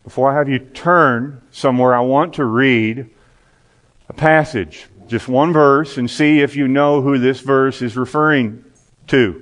Before I have you turn somewhere, I want to read a passage, just one verse, and see if you know who this verse is referring to.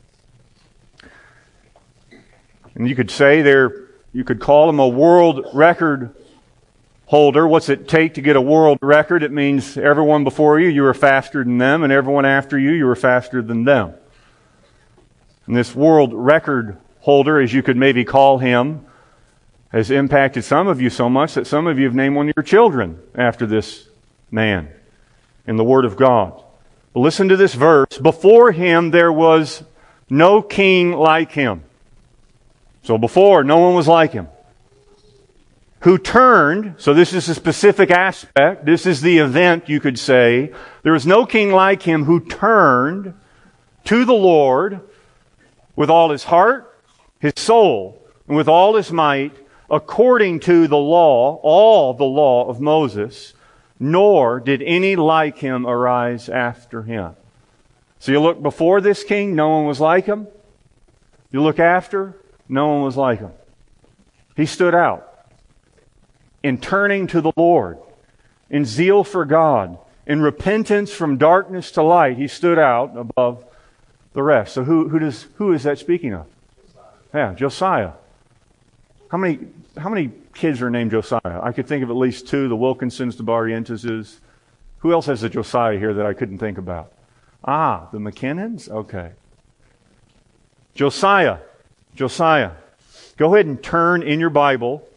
And you could say you could call him a world record holder. What's it take to get a world record? It means everyone before you were faster than them, and everyone after you were faster than them. And this world record holder, as you could maybe call him, has impacted some of you so much that some of you have named one of your children after this man in the Word of God. But listen to this verse. Before him there was no king like him. So before, no one was like him. Who turned, so this is a specific aspect, this is the event, you could say. There was no king like him who turned to the Lord with all his heart, his soul, and with all his might, according to the law, all the law of Moses, nor did any like him arise after him. So you look before this king, no one was like him. You look after, no one was like him. He stood out in turning to the Lord, in zeal for God, in repentance from darkness to light. He stood out above the rest. So who is that speaking of? Yeah, Josiah. How many kids are named Josiah? I could think of at least two, the Wilkinsons, the Barrienteses. Who else has a Josiah here that I couldn't think about? The McKinnons? Okay. Josiah. Go ahead and turn in your Bible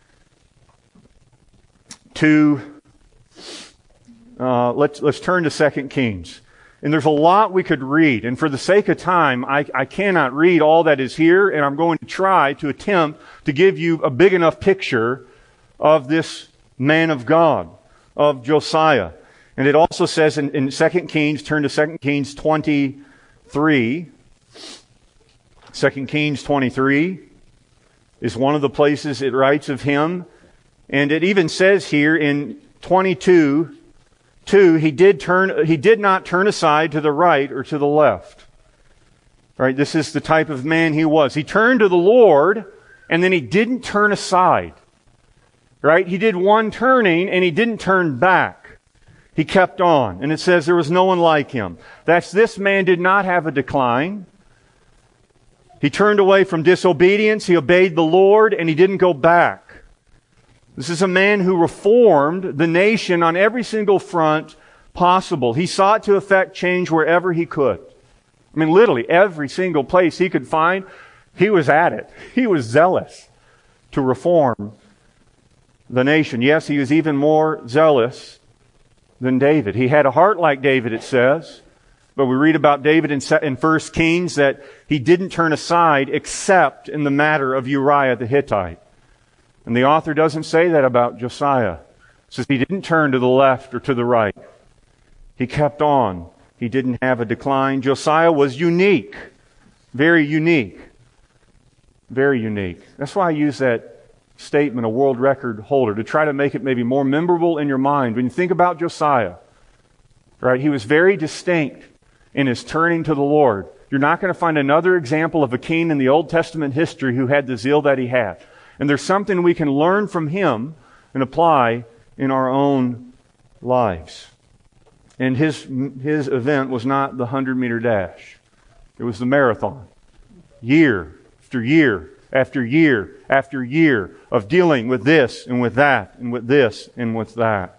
to, let's turn to 2 Kings. And there's a lot we could read. And for the sake of time, I cannot read all that is here, and I'm going to try to attempt to give you a big enough picture of this man of God, of Josiah. And it also says in 2 Kings, turn to 2 Kings 23. 2 Kings 23 is one of the places it writes of him. And it even says here in 22:2, he did not turn aside to the right or to the left. Right? This is the type of man he was. He turned to the Lord, and then he didn't turn aside. Right? He did one turning, and he didn't turn back. He kept on. And it says there was no one like him. This man did not have a decline. He turned away from disobedience. He obeyed the Lord, and he didn't go back. This is a man who reformed the nation on every single front possible. He sought to effect change wherever he could. I mean, literally every single place he could find, he was at it. He was zealous to reform the nation. Yes, he was even more zealous than David. He had a heart like David, it says. But we read about David in 1 Kings that he didn't turn aside except in the matter of Uriah the Hittite. And the author doesn't say that about Josiah. It says he didn't turn to the left or to the right. He kept on. He didn't have a decline. Josiah was unique. Very unique. Very unique. That's why I use that statement, a world record holder, to try to make it maybe more memorable in your mind. When you think about Josiah, right, he was very distinct in his turning to the Lord. You're not going to find another example of a king in the Old Testament history who had the zeal that he had. And there's something we can learn from him and apply in our own lives. And his event was not the 100-meter dash. It was the marathon. Year after year after year after year of dealing with this and with that and with this and with that.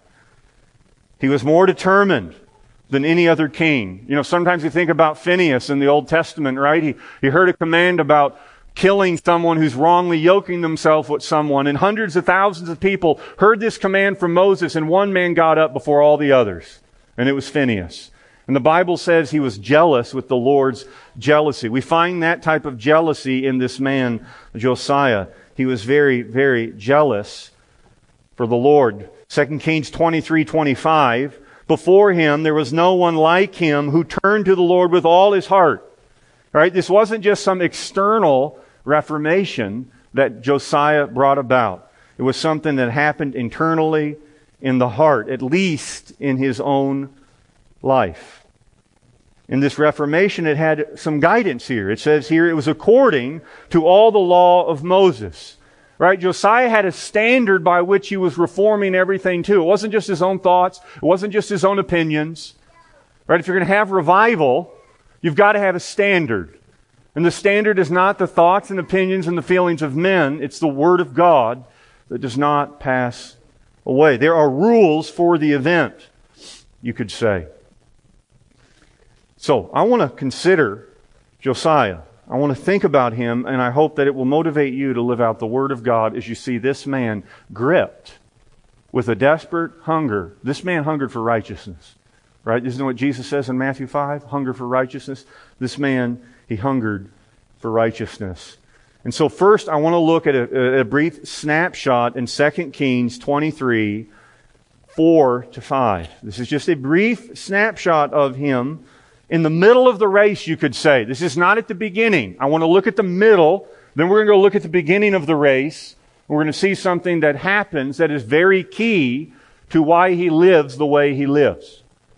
He was more determined than any other king. You know, sometimes you think about Phinehas in the Old Testament, right? He heard a command about killing someone who's wrongly yoking themselves with someone. And hundreds of thousands of people heard this command from Moses, and one man got up before all the others. And it was Phinehas. And the Bible says he was jealous with the Lord's jealousy. We find that type of jealousy in this man, Josiah. He was very, very jealous for the Lord. 2 Kings 23:25. Before him there was no one like him who turned to the Lord with all his heart. Right? This wasn't just some external reformation that Josiah brought about. It was something that happened internally in the heart, at least in his own life. In this reformation, it had some guidance here. It says here it was according to all the law of Moses. Right? Josiah had a standard by which he was reforming everything too. It wasn't just his own thoughts. It wasn't just his own opinions. Right? If you're going to have revival, you've got to have a standard. And the standard is not the thoughts and opinions and the feelings of men. It's the Word of God that does not pass away. There are rules for the event, you could say. So, I want to consider Josiah. I want to think about him, and I hope that it will motivate you to live out the Word of God as you see this man gripped with a desperate hunger. This man hungered for righteousness. Right? Isn't that what Jesus says in Matthew 5? Hunger for righteousness. This man, he hungered for righteousness. And so first, I want to look at a brief snapshot in 2 Kings 23, 4-5. This is just a brief snapshot of him in the middle of the race, you could say. This is not at the beginning. I want to look at the middle, then we're going to go look at the beginning of the race. We're going to see something that happens that is very key to why he lives the way he lives.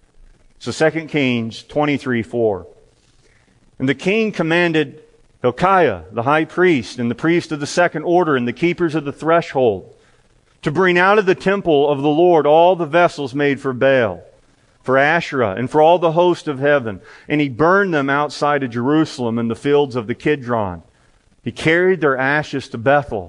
So 2 Kings 23:4. And the king commanded Hilkiah, the high priest, and the priest of the second order, and the keepers of the threshold, to bring out of the temple of the Lord all the vessels made for Baal, for Asherah, and for all the host of heaven. And he burned them outside of Jerusalem in the fields of the Kidron. He carried their ashes to Bethel.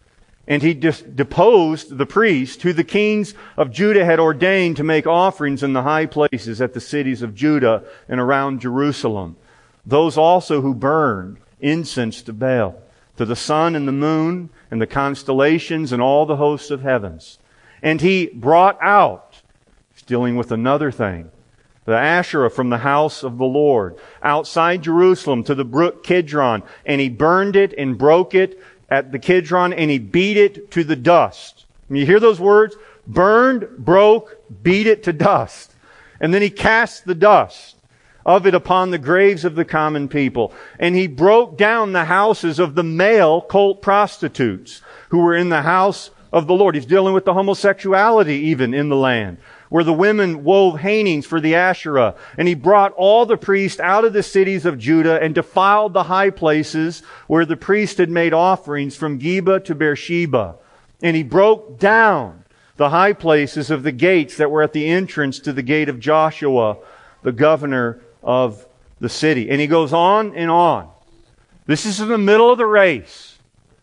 And he deposed the priest who the kings of Judah had ordained to make offerings in the high places at the cities of Judah and around Jerusalem. Those also who burned incense to Baal, to the sun and the moon and the constellations and all the hosts of heavens. And he brought out, he's dealing with another thing, the Asherah from the house of the Lord, outside Jerusalem to the brook Kidron. And he burned it and broke it at the Kidron, and he beat it to the dust. You hear those words? Burned, broke, beat it to dust. And then he cast the dust of it upon the graves of the common people. And he broke down the houses of the male cult prostitutes who were in the house of the Lord. He's dealing with the homosexuality even in the land, where the women wove hangings for the Asherah. And he brought all the priests out of the cities of Judah and defiled the high places where the priests had made offerings from Geba to Beersheba. And he broke down the high places of the gates that were at the entrance to the gate of Joshua, the governor of the city. And he goes on and on. This is in the middle of the race.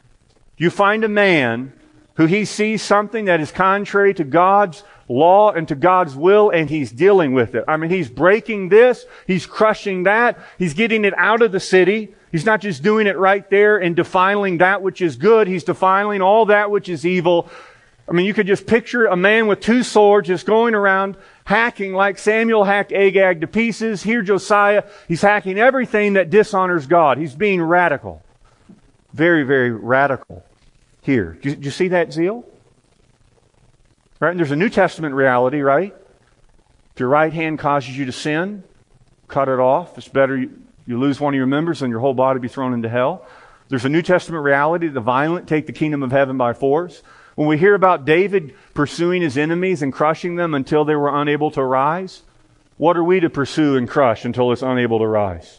You find a man who he sees something that is contrary to God's law and to God's will, and he's dealing with it. I mean, he's breaking this, he's crushing that, he's getting it out of the city. He's not just doing it right there and defiling that which is good, he's defiling all that which is evil. I mean, you could just picture a man with two swords just going around hacking like Samuel hacked Agag to pieces. Here Josiah, he's hacking everything that dishonors God. He's being radical. Very, very radical here. Do you see that zeal? Right? And there's a New Testament reality, right? If your right hand causes you to sin, cut it off. It's better you lose one of your members than your whole body be thrown into hell. There's a New Testament reality. The violent take the kingdom of heaven by force. When we hear about David pursuing his enemies and crushing them until they were unable to rise, what are we to pursue and crush until it's unable to rise?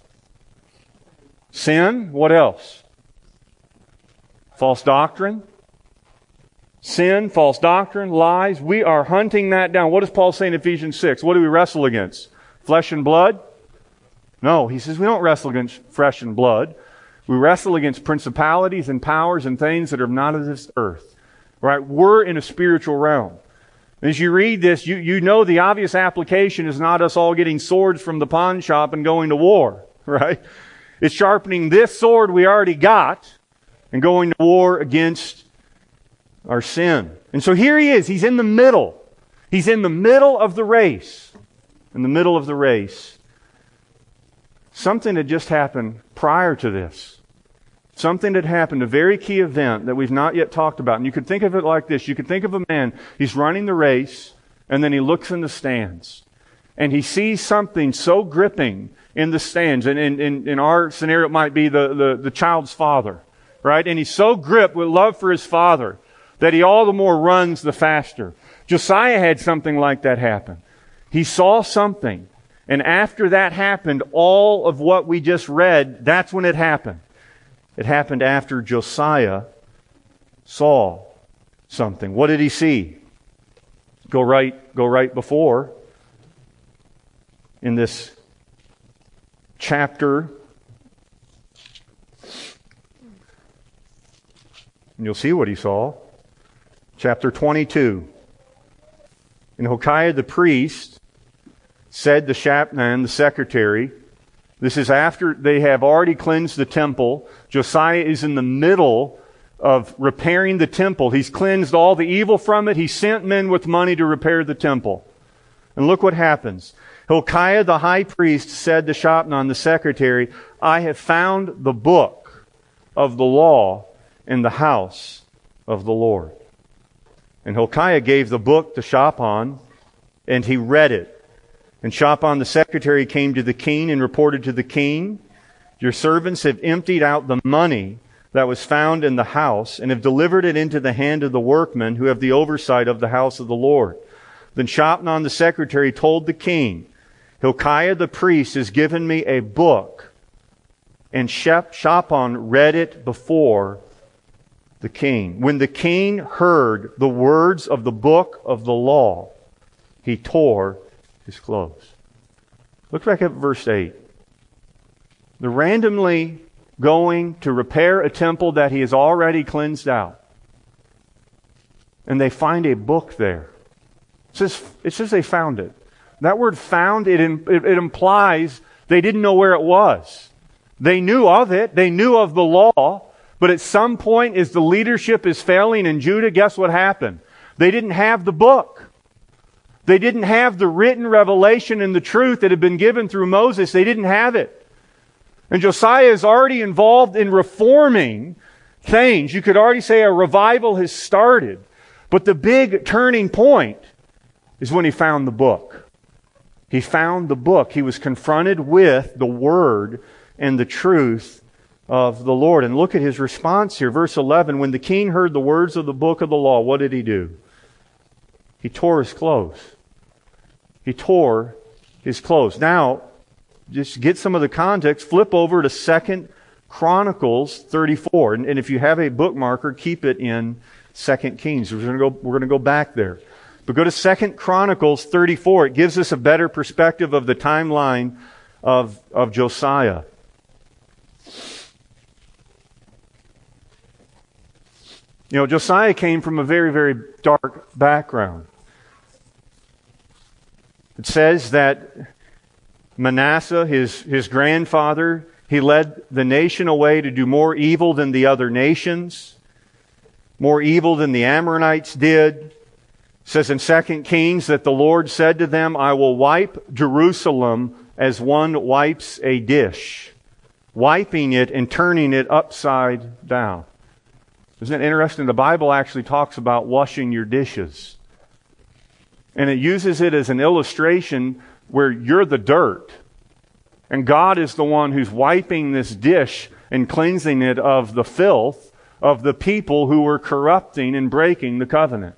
Sin? What else? False doctrine? Sin, false doctrine, lies. We are hunting that down. What does Paul say in Ephesians 6? What do we wrestle against? Flesh and blood? No, he says we don't wrestle against flesh and blood. We wrestle against principalities and powers and things that are not of this earth. Right? We're in a spiritual realm. As you read this, you know the obvious application is not us all getting swords from the pawn shop and going to war. Right? It's sharpening this sword we already got and going to war against our sin. And so here he is. He's in the middle. He's in the middle of the race. In the middle of the race. Something had just happened prior to this. Something had happened, a very key event that we've not yet talked about. And you could think of it like this. You could think of a man, he's running the race, and then he looks in the stands. And he sees something so gripping in the stands. And in our scenario, it might be the child's father. Right? And he's so gripped with love for his father that he all the more runs the faster. Josiah had something like that happen. He saw something. And after that happened, all of what we just read, that's when it happened. It happened after Josiah saw something. What did he see? Go right before in this chapter. And you'll see what he saw. Chapter 22. And Hilkiah the priest said to Shapnan the secretary, this is after they have already cleansed the temple. Josiah is in the middle of repairing the temple. He's cleansed all the evil from it. He sent men with money to repair the temple. And look what happens. Hilkiah the high priest said to Shapnan the secretary, I have found the book of the law in the house of the Lord. And Hilkiah gave the book to Shaphan, and he read it. And Shaphan the secretary came to the king and reported to the king, your servants have emptied out the money that was found in the house, and have delivered it into the hand of the workmen who have the oversight of the house of the Lord. Then Shaphan the secretary told the king, Hilkiah the priest has given me a book. And Shaphan read it before the king. When the king heard the words of the book of the law, he tore his clothes. Look back at verse 8. They're randomly going to repair a temple that he has already cleansed out. And they find a book there. It says they found it. That word found, it implies they didn't know where it was. They knew of it. They knew of the law. But at some point, as the leadership is failing in Judah, guess what happened? They didn't have the book. They didn't have the written revelation and the truth that had been given through Moses. They didn't have it. And Josiah is already involved in reforming things. You could already say a revival has started. But the big turning point is when he found the book. He found the book. He was confronted with the Word and the truth of the Lord. And look at his response here. Verse 11, when the king heard the words of the book of the law, what did he do? He tore his clothes. He tore his clothes. Now, just get some of the context. Flip over to 2 Chronicles 34. And if you have a bookmarker, keep it in 2 Kings. We're going to go back there. But go to 2 Chronicles 34. It gives us a better perspective of the timeline of Josiah. You know, Josiah came from a very, very dark background. It says that Manasseh, his grandfather, he led the nation away to do more evil than the other nations, more evil than the Amorites did. It says in 2 Kings that the Lord said to them, I will wipe Jerusalem as one wipes a dish, wiping it and turning it upside down. Isn't it interesting? The Bible actually talks about washing your dishes. And it uses it as an illustration where you're the dirt. And God is the one who's wiping this dish and cleansing it of the filth of the people who were corrupting and breaking the covenant.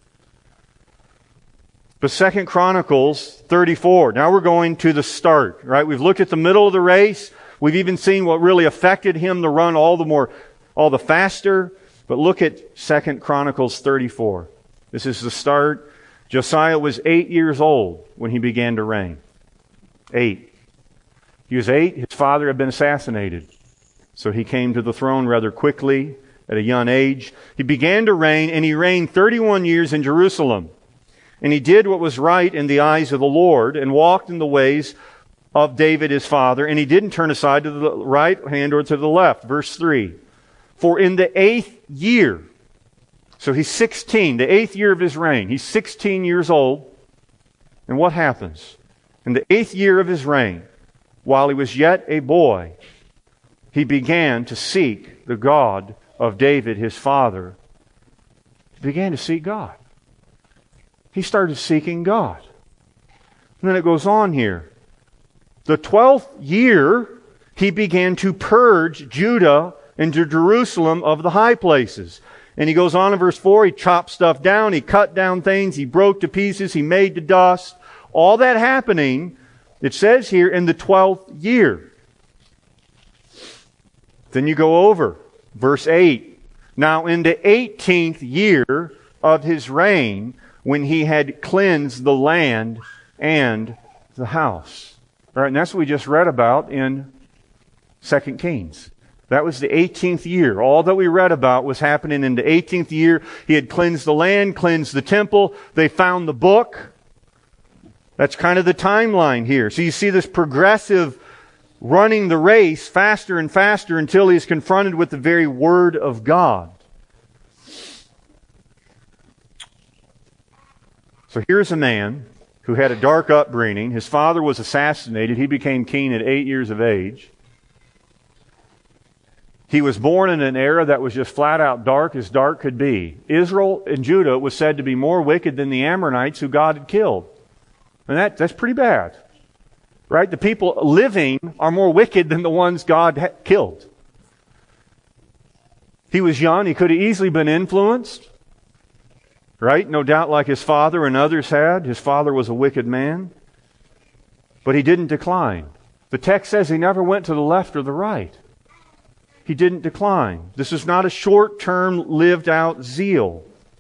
But 2 Chronicles 34, now we're going to the start, right? We've looked at the middle of the race. We've even seen what really affected him to run all the faster. But look at 2 Chronicles 34. This is the start. Josiah was 8 years old when he began to reign. 8. He was 8. His father had been assassinated. So he came to the throne rather quickly at a young age. He began to reign, and he reigned 31 years in Jerusalem. And he did what was right in the eyes of the Lord, and walked in the ways of David his father, and he didn't turn aside to the right hand or to the left. Verse 3. For in the 8th year, so he's 16, the 8th year of his reign, he's 16 years old. And what happens? In the 8th year of his reign, while he was yet a boy, he began to seek the God of David his father. He began to seek God. He started seeking God. And then it goes on here. The 12th year, he began to purge Judah and Jerusalem of the high places. And he goes on in verse 4, he chopped stuff down, he cut down things, he broke to pieces, he made to dust. All that happening, it says here, in the 12th year. Then you go over, verse 8. Now in the 18th year of his reign, when he had cleansed the land and the house. All right, and that's what we just read about in 2 Kings. That was the 18th year. All that we read about was happening in the 18th year. He had cleansed the land, cleansed the temple. They found the book. That's kind of the timeline here. So you see this progressive running the race faster and faster until he's confronted with the very Word of God. So here's a man who had a dark upbringing. His father was assassinated. He became king at 8 years of age. He was born in an era that was just flat out dark as dark could be. Israel and Judah was said to be more wicked than the Ammonites who God had killed. And that's pretty bad. Right? The people living are more wicked than the ones God killed. He was young. He could have easily been influenced. Right? No doubt like his father and others had. His father was a wicked man. But he didn't decline. The text says he never went to the left or the right. He didn't decline. This is not a short-term, lived-out zeal.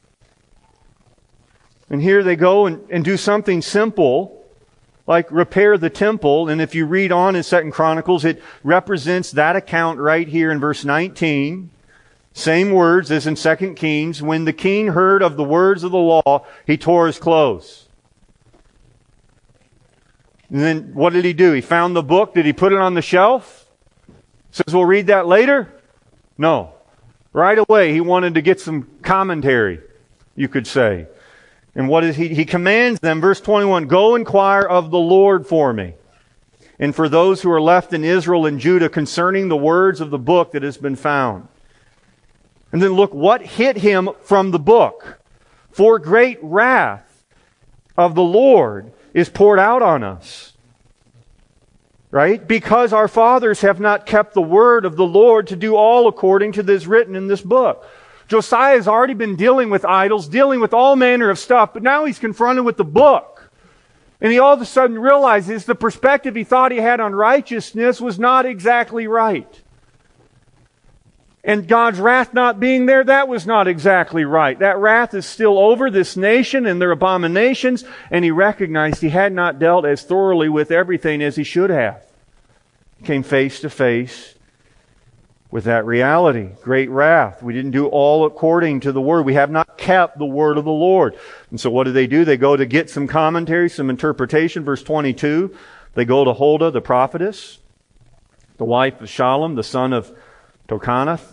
And here they go and do something simple, like repair the temple. And if you read on in 2 Chronicles, it represents that account right here in verse 19. Same words as in 2 Kings. When the king heard of the words of the law, he tore his clothes. And then what did he do? He found the book. Did he put it on the shelf? Says we'll read that later? No. Right away he wanted to get some commentary, you could say. And what is he? He commands them, verse 21, go inquire of the Lord for me, and for those who are left in Israel and Judah concerning the words of the book that has been found. And then look what hit him from the book. For great wrath of the Lord is poured out on us. Right? Because our fathers have not kept the word of the Lord to do all according to this written in this book. Josiah has already been dealing with idols, dealing with all manner of stuff, but now he's confronted with the book. And he all of a sudden realizes the perspective he thought he had on righteousness was not exactly right. And God's wrath not being there, that was not exactly right. That wrath is still over this nation and their abominations, and he recognized he had not dealt as thoroughly with everything as he should have. He came face to face with that reality. Great wrath. We didn't do all according to the Word. We have not kept the Word of the Lord. And so what do? They go to get some commentary, some interpretation. Verse 22, they go to Huldah, the prophetess, the wife of Shallum, the son of Tokanath.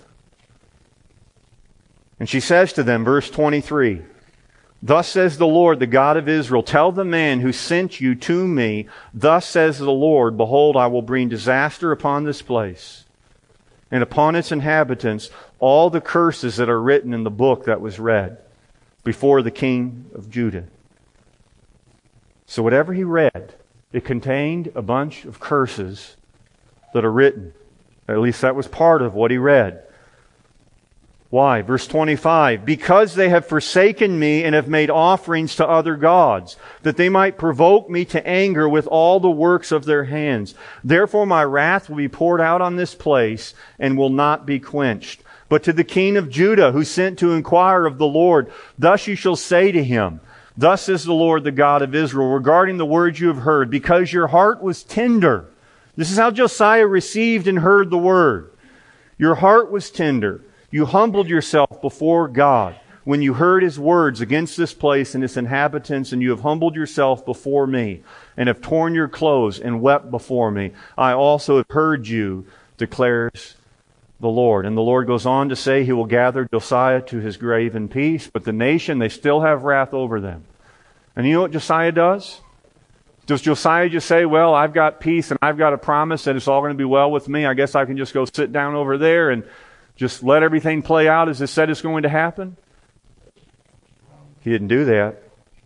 And she says to them, verse 23, thus says the Lord, the God of Israel, tell the man who sent you to me, thus says the Lord, behold, I will bring disaster upon this place and upon its inhabitants all the curses that are written in the book that was read before the king of Judah. So whatever he read, it contained a bunch of curses that are written. At least that was part of what he read. Why? Verse 25, because they have forsaken me and have made offerings to other gods, that they might provoke me to anger with all the works of their hands. Therefore my wrath will be poured out on this place and will not be quenched. But to the king of Judah, who sent to inquire of the Lord, thus you shall say to him, thus is the Lord, the God of Israel, regarding the words you have heard, because your heart was tender. This is how Josiah received and heard the word. Your heart was tender. You humbled yourself before God when you heard His words against this place and its inhabitants, and you have humbled yourself before me, and have torn your clothes and wept before me. I also have heard you, declares the Lord. And the Lord goes on to say He will gather Josiah to His grave in peace, but the nation, they still have wrath over them. And you know what Josiah does? Does Josiah just say, well, I've got peace and I've got a promise that it's all going to be well with me. I guess I can just go sit down over there and just let everything play out as it said it's going to happen? He didn't do that.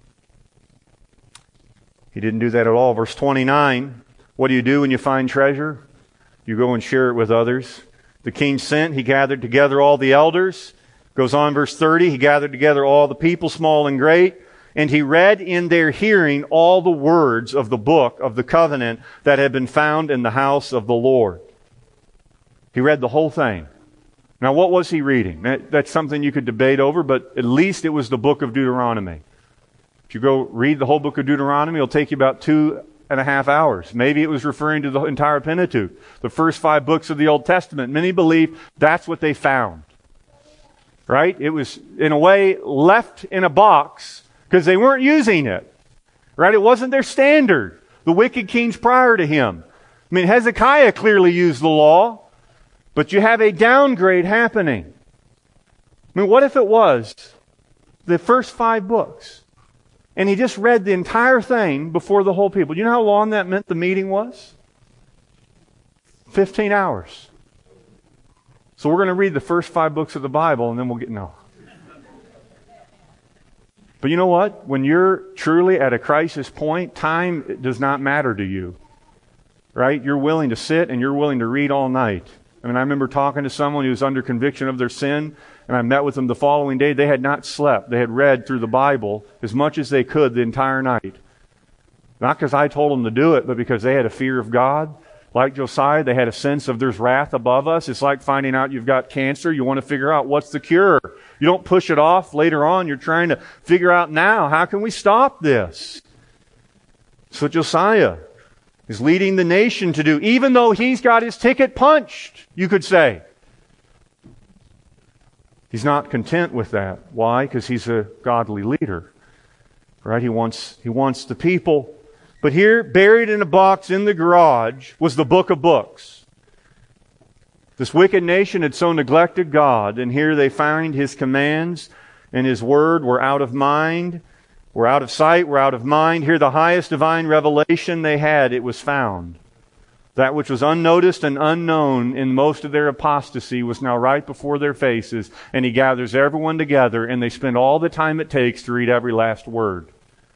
He didn't do that at all. Verse 29, what do you do when you find treasure? You go and share it with others. The king sent, he gathered together all the elders. Goes on, verse 30, he gathered together all the people, small and great, and he read in their hearing all the words of the book of the covenant that had been found in the house of the Lord. He read the whole thing. Now, what was he reading? That's something you could debate over, but at least it was the book of Deuteronomy. If you go read the whole book of Deuteronomy, it'll take you about 2.5 hours. Maybe it was referring to the entire Pentateuch, the first 5 books of the Old Testament. Many believe that's what they found. Right? It was, in a way, left in a box because they weren't using it. Right? It wasn't their standard. The wicked kings prior to him. I mean, Hezekiah clearly used the law, but you have a downgrade happening. I mean, what if it was the first 5 books, and he just read the entire thing before the whole people? You know how long that meant the meeting was? 15 hours. So we're going to read the first 5 books of the Bible, and then we'll no. But you know what? When you're truly at a crisis point, time does not matter to you. Right? You're willing to sit and you're willing to read all night. I mean, I remember talking to someone who was under conviction of their sin, and I met with them the following day. They had not slept. They had read through the Bible as much as they could the entire night. Not because I told them to do it, but because they had a fear of God. Like Josiah, they had a sense of there's wrath above us. It's like finding out you've got cancer. You want to figure out what's the cure. You don't push it off later on. You're trying to figure out now, how can we stop this? So Josiah is leading the nation to do, even though he's got his ticket punched, you could say. He's not content with that. Why? Because he's a godly leader. Right? He wants the people. But here, buried in a box in the garage, was the book of books. This wicked nation had so neglected God, and here they find His commands and His word were out of mind. We're out of sight, we're out of mind. Here, the highest divine revelation they had, it was found. That which was unnoticed and unknown in most of their apostasy was now right before their faces. And He gathers everyone together, and they spend all the time it takes to read every last word.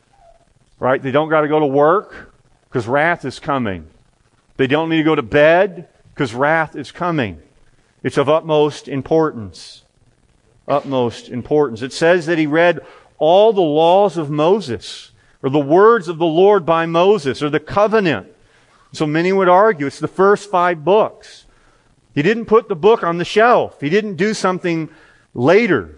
Right? They don't got to go to work because wrath is coming. They don't need to go to bed because wrath is coming. It's of utmost importance. Utmost importance. It says that he read all the laws of Moses, or the words of the Lord by Moses, or the covenant. So many would argue it's the first 5 books. He didn't put the book on the shelf. He didn't do something later.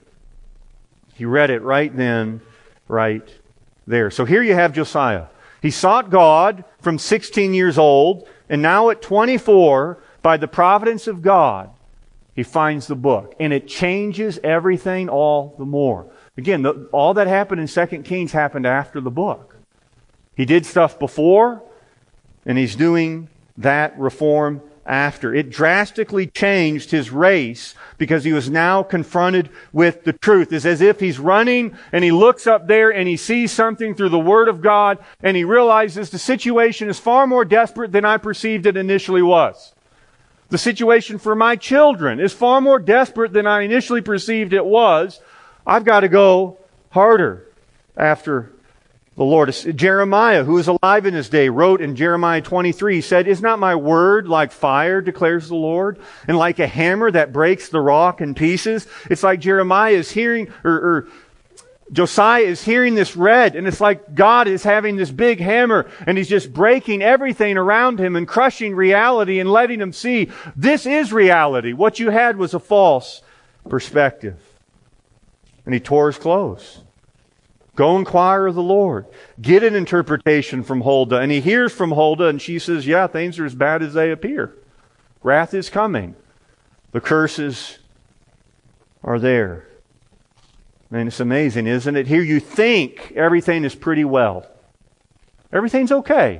He read it right then, right there. So here you have Josiah. He sought God from 16 years old, and now at 24, by the providence of God, he finds the book. And it changes everything all the more. Again, all that happened in 2 Kings happened after the book. He did stuff before, and he's doing that reform after. It drastically changed his race because he was now confronted with the truth. It's as if he's running and he looks up there and he sees something through the Word of God and he realizes the situation is far more desperate than I perceived it initially was. The situation for my children is far more desperate than I initially perceived it was. I've got to go harder after the Lord. Jeremiah, who was alive in his day, wrote in Jeremiah 23, he said, "Is not my word like fire, declares the Lord, and like a hammer that breaks the rock in pieces?" It's like Jeremiah is hearing, or Josiah is hearing this read, and it's like God is having this big hammer, and He's just breaking everything around him and crushing reality and letting him see, this is reality. What you had was a false perspective. And he tore his clothes. Go inquire of the Lord. Get an interpretation from Huldah. And he hears from Huldah, and she says, yeah, things are as bad as they appear. Wrath is coming. The curses are there. And it's amazing, isn't it? Here you think everything is pretty well. Everything's okay.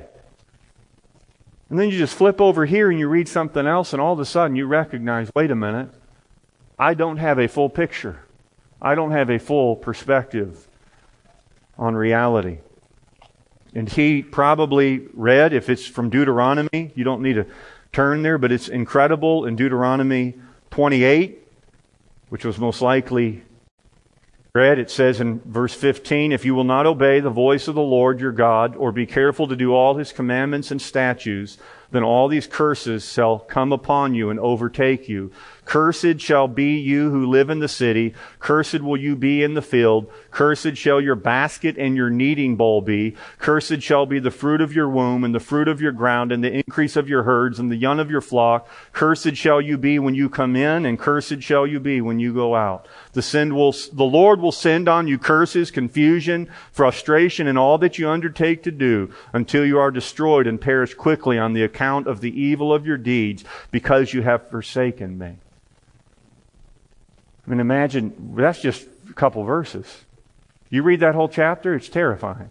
And then you just flip over here and you read something else, and all of a sudden you recognize, wait a minute, I don't have a full picture. I don't have a full perspective on reality. And he probably read, if it's from Deuteronomy, you don't need to turn there, but it's incredible in Deuteronomy 28, which was most likely read. It says in verse 15, "If you will not obey the voice of the Lord your God, or be careful to do all His commandments and statutes, then all these curses shall come upon you and overtake you. Cursed shall be you who live in the city. Cursed will you be in the field. Cursed shall your basket and your kneading bowl be. Cursed shall be the fruit of your womb and the fruit of your ground and the increase of your herds and the young of your flock. Cursed shall you be when you come in, and cursed shall you be when you go out. The Lord will send on you curses, confusion, frustration, and all that you undertake to do until you are destroyed and perish quickly on the account of the evil of your deeds, because you have forsaken me. I mean, imagine, that's just a couple verses. You read that whole chapter, it's terrifying.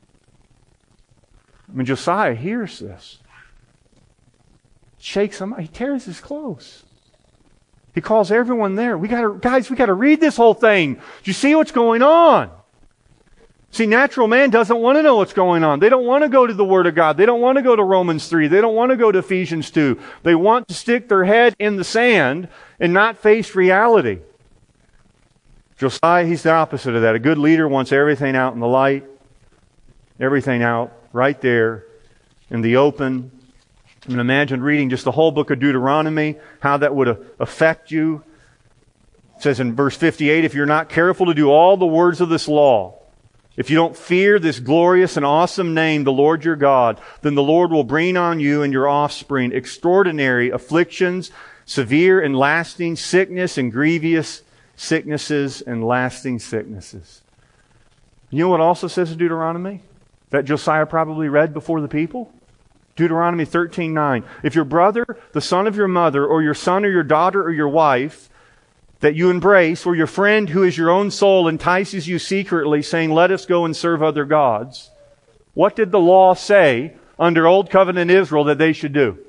I mean, Josiah hears this. Shakes him, he tears his clothes. He calls everyone there. We got to read this whole thing. Do you see what's going on? See, natural man doesn't want to know what's going on. They don't want to go to the Word of God. They don't want to go to Romans 3. They don't want to go to Ephesians 2. They want to stick their head in the sand and not face reality. Josiah, he's the opposite of that. A good leader wants everything out in the light, everything out right there in the open. I mean, imagine reading just the whole book of Deuteronomy, how that would affect you. It says in verse 58, if you're not careful to do all the words of this law, if you don't fear this glorious and awesome name, the Lord your God, then the Lord will bring on you and your offspring extraordinary afflictions, severe and lasting sickness and grievous sicknesses and lasting sicknesses. You know what also says in Deuteronomy? That Josiah probably read before the people? Deuteronomy 13:9. If your brother, the son of your mother, or your son or your daughter or your wife that you embrace, or your friend who is your own soul entices you secretly, saying, let us go and serve other gods. What did the law say under Old Covenant Israel that they should do?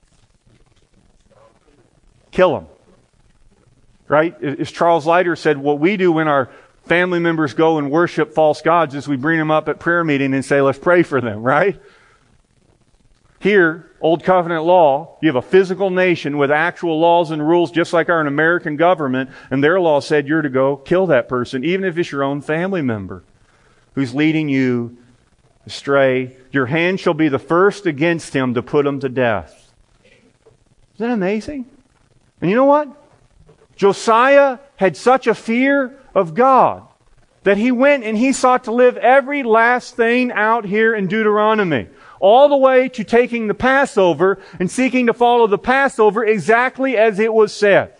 Kill them. Right? As Charles Leiter said, what we do when our family members go and worship false gods is we bring them up at prayer meeting and say, let's pray for them, right? Here, Old Covenant law, you have a physical nation with actual laws and rules, just like our American government, and their law said you're to go kill that person, even if it's your own family member who's leading you astray. Your hand shall be the first against him to put him to death. Isn't that amazing? And you know what? Josiah had such a fear of God that he went and he sought to live every last thing out here in Deuteronomy, all the way to taking the Passover and seeking to follow the Passover exactly as it was said.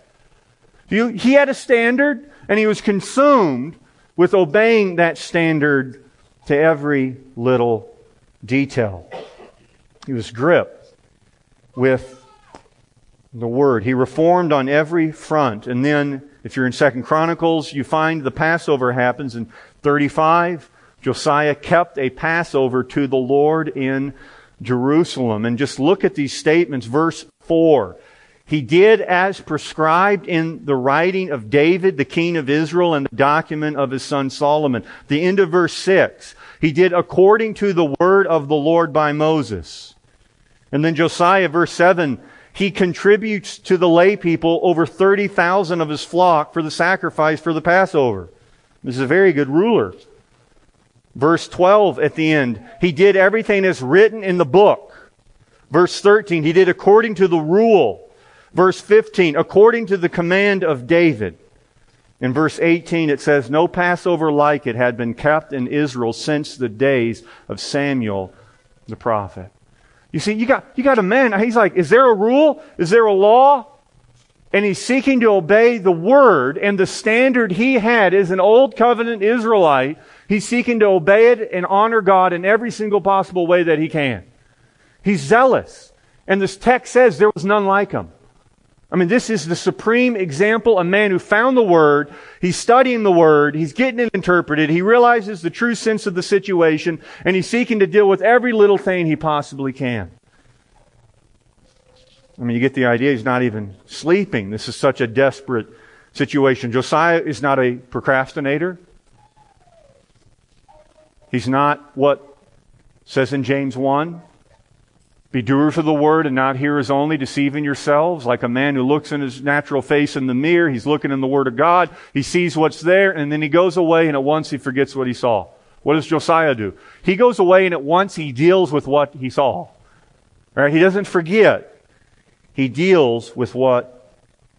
He had a standard, and he was consumed with obeying that standard to every little detail. He was gripped with the Word. He reformed on every front. And then, if you're in 2 Chronicles, you find the Passover happens in 35. Josiah kept a Passover to the Lord in Jerusalem. And just look at these statements. Verse 4. He did as prescribed in the writing of David, the king of Israel, and the document of his son Solomon. The end of verse 6. He did according to the word of the Lord by Moses. And then Josiah, verse 7. He contributes to the lay people over 30,000 of his flock for the sacrifice for the Passover. This is a very good ruler. Verse 12 at the end, he did everything as written in the book. Verse 13, he did according to the rule. Verse 15, according to the command of David. In verse 18 it says, no Passover like it had been kept in Israel since the days of Samuel the prophet. You see, you got a man, he's like, is there a rule? Is there a law? And he's seeking to obey the word and the standard he had as an old covenant Israelite. He's seeking to obey it and honor God in every single possible way that he can. He's zealous. And this text says there was none like him. I mean, this is the supreme example, a man who found the Word, he's studying the Word, he's getting it interpreted, he realizes the true sense of the situation, and he's seeking to deal with every little thing he possibly can. I mean, you get the idea, he's not even sleeping. This is such a desperate situation. Josiah is not a procrastinator. He's not what says in James 1, be doers of the word and not hearers only, deceiving yourselves. Like a man who looks in his natural face in the mirror, he's looking in the Word of God, he sees what's there, and then he goes away and at once he forgets what he saw. What does Josiah do? He goes away and at once he deals with what he saw. All right? He doesn't forget. He deals with what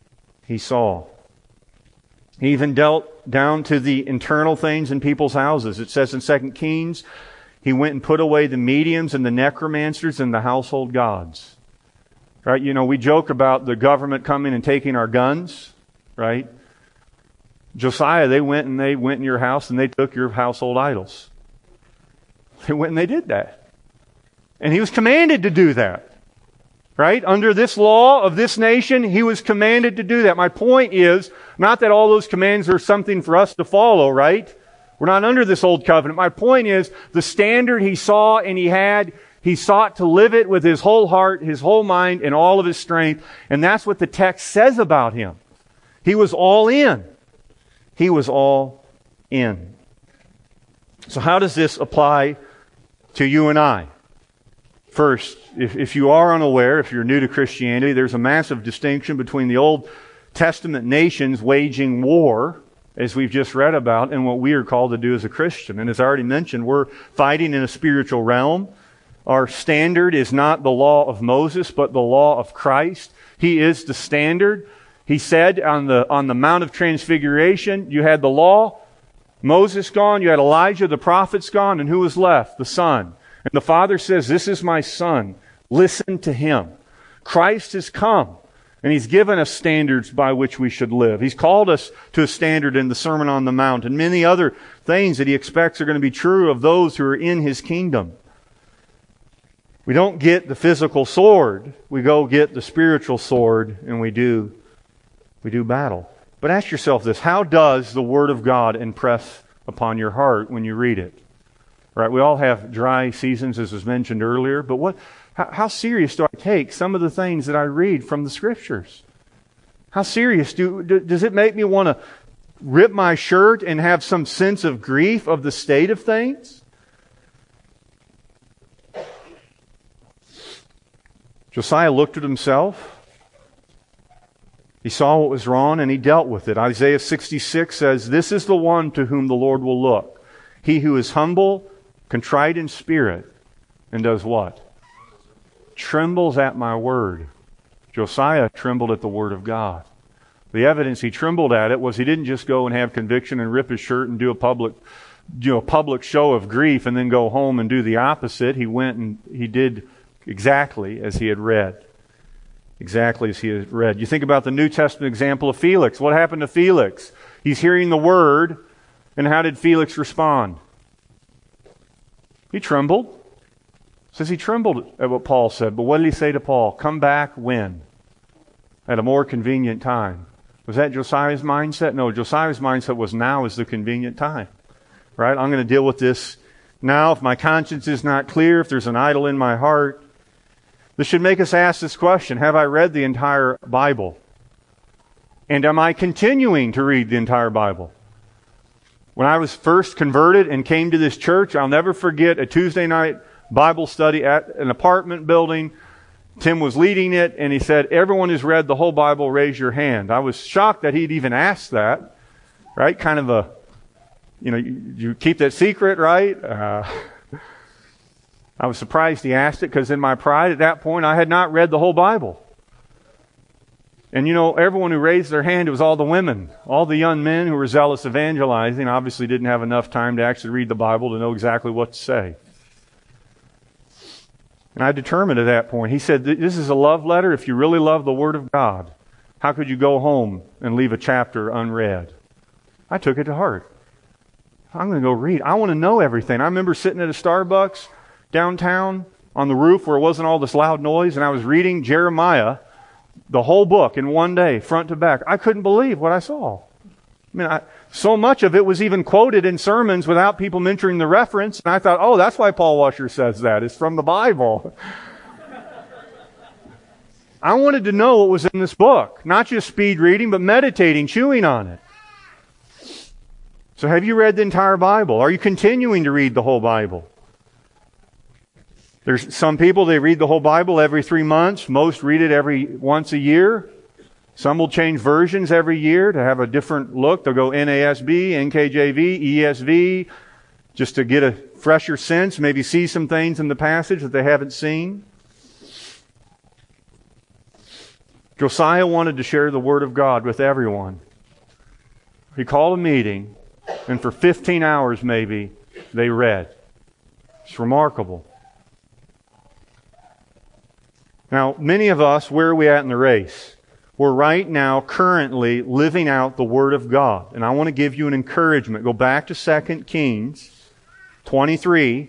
he saw. He even dealt down to the internal things in people's houses. It says in 2 Kings, he went and put away the mediums and the necromancers and the household gods. Right? You know, we joke about the government coming and taking our guns, right? Josiah, they went in your house and they took your household idols. They went and they did that. And he was commanded to do that. Right? Under this law of this nation, he was commanded to do that. My point is, not that all those commands are something for us to follow, right? We're not under this old covenant. My point is, the standard he saw and he sought to live it with his whole heart, his whole mind, and all of his strength. And that's what the text says about him. He was all in. He was all in. So how does this apply to you and I? First, if you are unaware, if you're new to Christianity, there's a massive distinction between the Old Testament nations waging war, as we've just read about, and what we are called to do as a Christian. And as I already mentioned, we're fighting in a spiritual realm. Our standard is not the law of Moses, but the law of Christ. He is the standard. He said on the Mount of Transfiguration, you had the law, Moses gone, you had Elijah, the prophets gone, and who was left? The Son. And the Father says, this is my Son. Listen to Him. Christ has come, and He's given us standards by which we should live. He's called us to a standard in the Sermon on the Mount, and many other things that He expects are going to be true of those who are in His kingdom. We don't get the physical sword. We go get the spiritual sword, and we do battle. But ask yourself this: how does the Word of God impress upon your heart when you read it? Right, we all have dry seasons, as was mentioned earlier, but how serious do I take some of the things that I read from the Scriptures? How serious does it make me want to rip my shirt and have some sense of grief of the state of things? Josiah looked at himself. He saw what was wrong and he dealt with it. Isaiah 66 says, "This is the one to whom the Lord will look. He who is humble, contrite in spirit, and does what? Trembles at my word." Josiah trembled at the word of God. The evidence he trembled at it was he didn't just go and have conviction and rip his shirt and do a public show of grief and then go home and do the opposite. He went and he did exactly as he had read. Exactly as he had read. You think about the New Testament example of Felix. What happened to Felix? He's hearing the word, and how did Felix respond? He trembled. It says he trembled at what Paul said. But what did he say to Paul? Come back when? At a more convenient time. Was that Josiah's mindset? No, Josiah's mindset was now is the convenient time. Right? I'm going to deal with this now. If my conscience is not clear, if there's an idol in my heart. This should make us ask this question: have I read the entire Bible? And am I continuing to read the entire Bible? When I was first converted and came to this church, I'll never forget a Tuesday night Bible study at an apartment building. Tim was leading it, and he said, "Everyone who's read the whole Bible, raise your hand." I was shocked that he'd even asked that, right? Kind of you keep that secret, right? I was surprised he asked it, because in my pride at that point, I had not read the whole Bible. And everyone who raised their hand, it was all the women. All the young men who were zealous evangelizing obviously didn't have enough time to actually read the Bible to know exactly what to say. And I determined at that point, he said, this is a love letter. If you really love the Word of God, how could you go home and leave a chapter unread? I took it to heart. I'm going to go read. I want to know everything. I remember sitting at a Starbucks downtown on the roof where it wasn't all this loud noise, and I was reading Jeremiah, the whole book in one day, front to back. I couldn't believe what I saw. So much of it was even quoted in sermons without people mentioning the reference. And I thought, oh, that's why Paul Washer says that. It's from the Bible. I wanted to know what was in this book. Not just speed reading, but meditating, chewing on it. So have you read the entire Bible? Are you continuing to read the whole Bible? There's some people, they read the whole Bible every 3 months. Most read it once a year. Some will change versions every year to have a different look. They'll go NASB, NKJV, ESV, just to get a fresher sense, maybe see some things in the passage that they haven't seen. Josiah wanted to share the Word of God with everyone. He called a meeting, and for 15 hours maybe, they read. It's remarkable. Now, many of us, where are we at in the race? We're right now currently living out the Word of God. And I want to give you an encouragement. Go back to 2 Kings 23.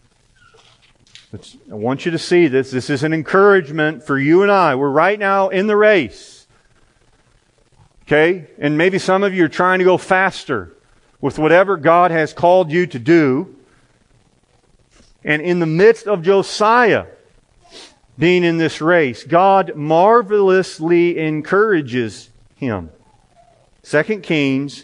I want you to see this. This is an encouragement for you and I. We're right now in the race. Okay? And maybe some of you are trying to go faster with whatever God has called you to do. And in the midst of Josiah being in this race, God marvelously encourages him. 2 Kings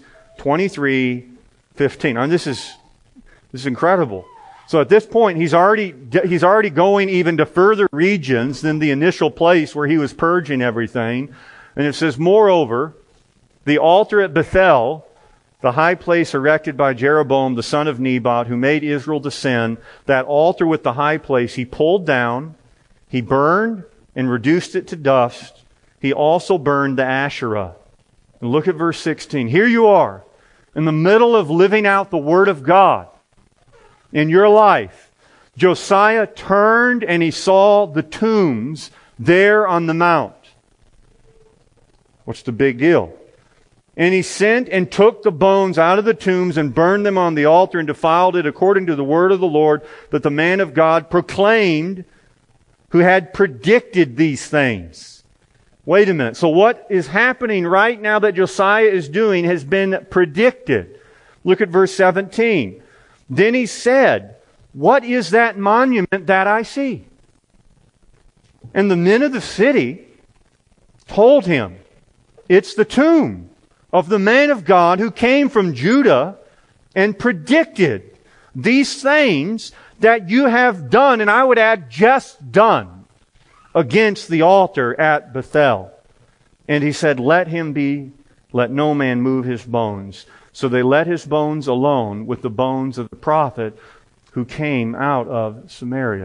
23:15. And this is incredible. So at this point, he's already going even to further regions than the initial place where he was purging everything. And it says, moreover, the altar at Bethel, the high place erected by Jeroboam, the son of Nebat, who made Israel to sin, that altar with the high place he pulled down, he burned and reduced it to dust. He also burned the Asherah. And look at verse 16. Here you are, in the middle of living out the Word of God in your life. Josiah turned and he saw the tombs there on the mount. What's the big deal? And he sent and took the bones out of the tombs and burned them on the altar and defiled it according to the word of the Lord that the man of God proclaimed, who had predicted these things. Wait a minute. So what is happening right now that Josiah is doing has been predicted. Look at verse 17. Then he said, what is that monument that I see? And the men of the city told him, it's the tomb of the man of God who came from Judah and predicted these things that you have done, and I would add, just done, against the altar at Bethel. And he said, let no man move his bones. So they let his bones alone with the bones of the prophet who came out of Samaria.